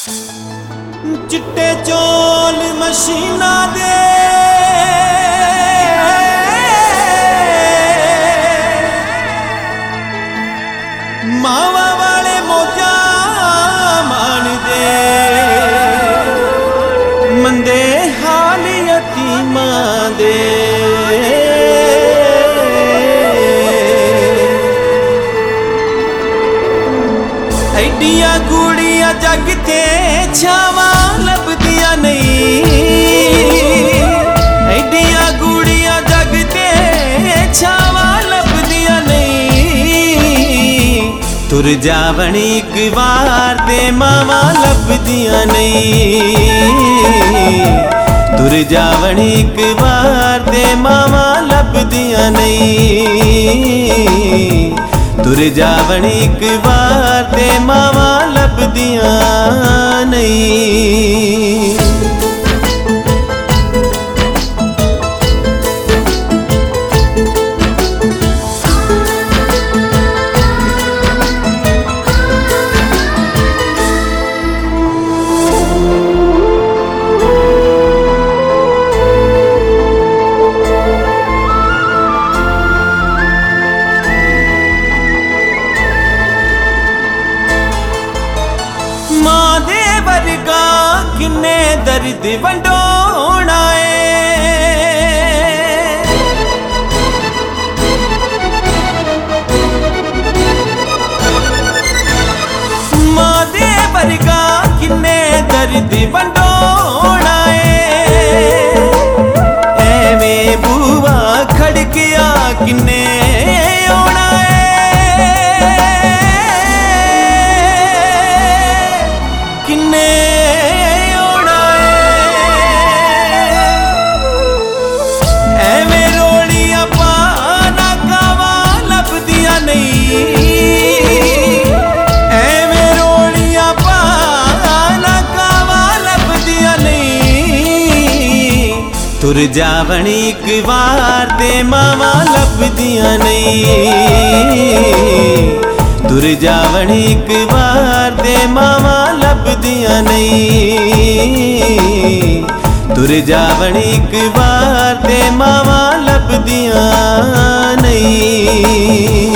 चिट्टे चौल मशीना दे मावा वाले मोजा मान दे मंदे हाल यतीमां दे ऐडिया गुड़िया जग ते छावा लभदिया नहीं। ऐडिया गुड़िया जग ते छावा लभदिया नहीं। तुर जावण एक बार ते मावा लभदिया नहीं। तुर जावण एक बार ते मावा लभदिया नहीं। तुर जावण एक बार ते मावा लभदिया नहीं। किन्ने दर्द वंडोना मां दे वर्गा किन्ने दर्द वंडोना एवें बुआ खड़किया किन्ने आना किन्ने तुर जावण एक बार ते मावा लभदिया नहीं। तुर जावण एक बार ते मावा लभदिया नहीं। तुर जावण एक बार ते मावा लभदिया नहीं।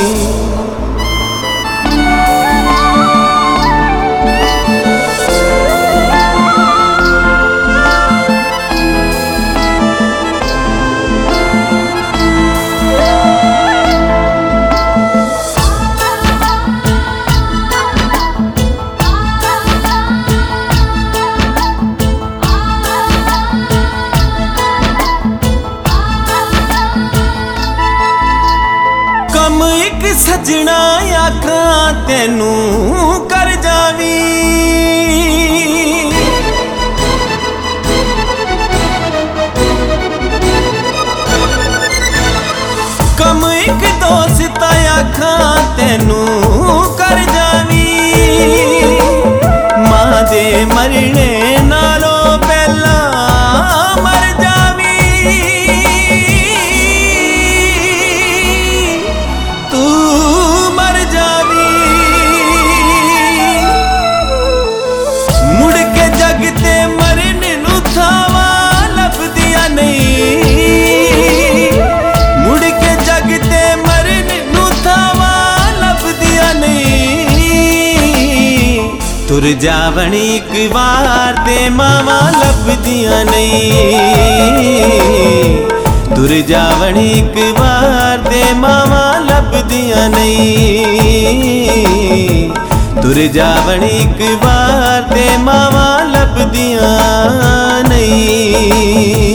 एक सजना आखा तेनू कर जावी कम एक दोस्त आखा तेनू कर जावी मां दे मरने नालों पहला मर जावी तुर जावण एक बार ते मावा लभदिया नहीं। तुर जावण एक बार ते मावा लभदिया नहीं। तुर जावण एक बार ते मावा लभदिया नहीं।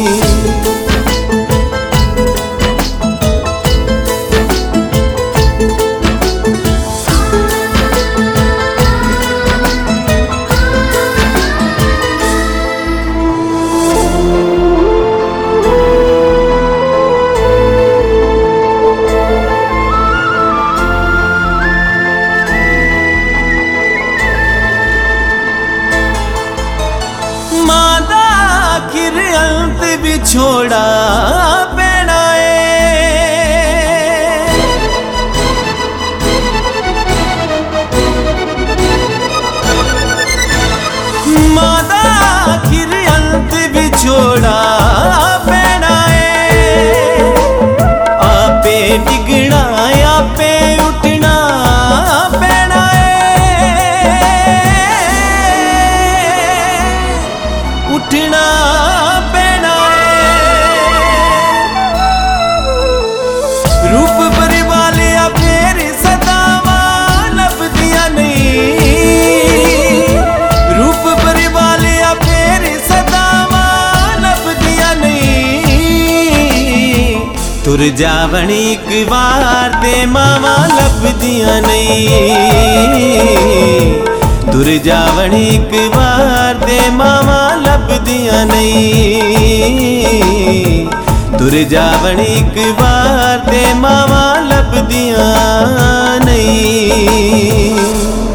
छोड़ा पैना तुर जावण एक बार ते मावा लभदियां नहीं। तुर जावण एक बार ते मावा लभदियां नहीं। तुर जावण एक बार ते मावा लभदियां नहीं।